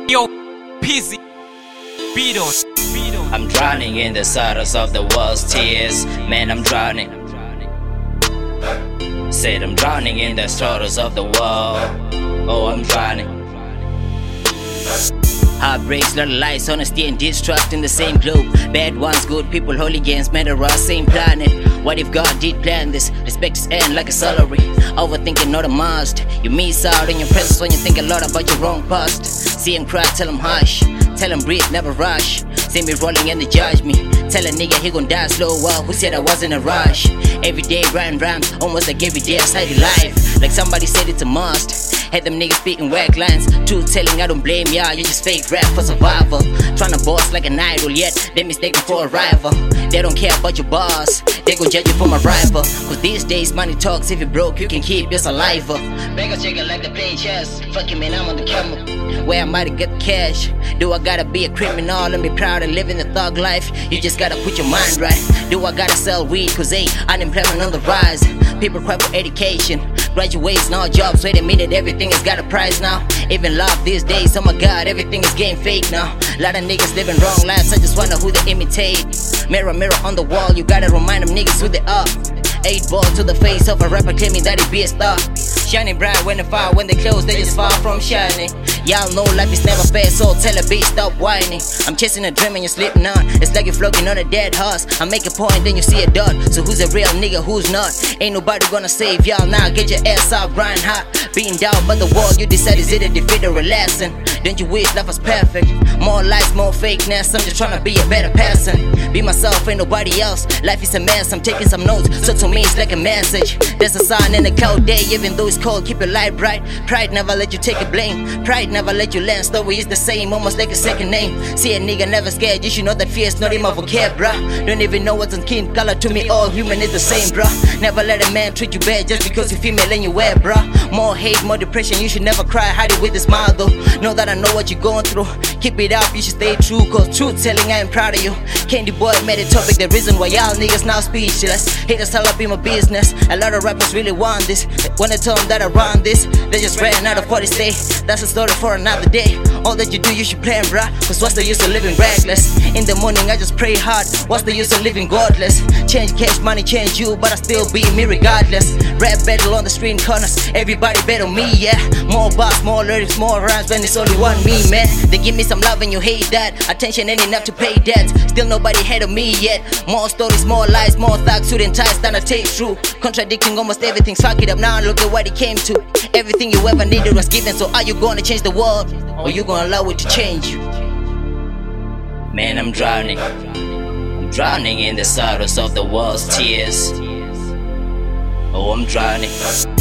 Yo, Pizzy, beat on. I'm drowning in the sorrows of the world's tears. Man, I'm drowning. Said I'm drowning in the sorrows of the world. Oh, I'm drowning. Heartbreaks, lot of lies, honesty and distrust in the same globe. Bad ones, good people, hooligans, men are all same planet. What if God did plan this? Respect is end like a salary. Overthinking not a must. You miss out on your presence when you think a lot about your wrong past. See him cry, tell him hush. Tell him breathe, never rush. See me rolling and they judge me. Tell a nigga he gon' die slow. Well, who said I was in a rush? Every day writing rhymes, almost like every day outside your life. Like somebody said it's a must. Had them niggas spitting whack lines. Truth telling, I don't blame y'all. You just fake rap for survival. Tryna boss like an idol, yet they mistake me for a rival. They don't care about your boss. They gon' judge you for my rival. Cause these days money talks. If you broke, you can keep your saliva. Beggars check it like they play chess. Fuck it, man, I'm on the camera. Where am I to get the cash? Do I gotta be a criminal and be proud of living the thug life? You just gotta put your mind right. Do I gotta sell weed? Cause unemployment on the rise. People cry for education. Graduates, no jobs. Wait a minute, everything has got a price now. Even love these days, oh my god, everything is getting fake now. Lot of niggas living wrong lives, I just wonder who they imitate. Mirror, mirror on the wall, you gotta remind them niggas who they are. 8 ball to the face of a rapper claiming that he be a star. Shining bright when they fire, when they close, they just far from shining. Y'all know life is never fair, so tell a bitch stop whining. I'm chasing a dream and you're sleeping on. It's like you're floating on a dead horse. I make a point, then you see a dot. So who's a real nigga, who's not? Ain't nobody gonna save y'all now. Get your ass up, grind hot. Being down by the wall, you decide is it a defeat or a lesson? Don't you wish life was perfect? More lies, more fakeness. I'm just tryna be a better person. Be myself, ain't nobody else. Life is a mess, I'm taking some notes. So to me it's like a message. There's a sign in a cold day, even though it's cold, keep your light bright. Pride never let you take a blame. Pride never let you learn. Story is the same, almost like a second name. See a nigga never scared, you should know that fear's not in my vocab, bruh. Don't even know what's on skin color, to me all human is the same, bruh. Never let a man treat you bad just because you're female and you wear, bruh. More hate, more depression, you should never cry, hide it with a smile though. Know that I know what you're going through. Keep it up, you should stay true, cause truth telling I am proud of you. Candy Boy made a topic, the reason why y'all niggas now speechless. Haters all up in my business, a lot of rappers really want this. When I tell them that I run this, they just ran out of 40 stay. That's a story for another day. All that you do, you should plan, bruh. Cause what's the use of living reckless? In the morning I just pray hard, what's the use of living godless? Change cash money, change you, but I still be me regardless. Rap battle on the street corners, everybody bet on me, yeah. More bars, more lyrics, more rhymes, when it's only one me, man. They give me some love and you hate that. Attention ain't enough to pay debts. Still nobody heard of me yet. More stories, more lies, more thugs, suit and ties than I take true. Contradicting almost everything, suck it up now and look at what it came to. Everything you ever needed was given, so are you gonna change the world? Or you gonna allow it to change you? Man, I'm drowning. I'm drowning in the sorrows of the world's tears. Oh, I'm drowning.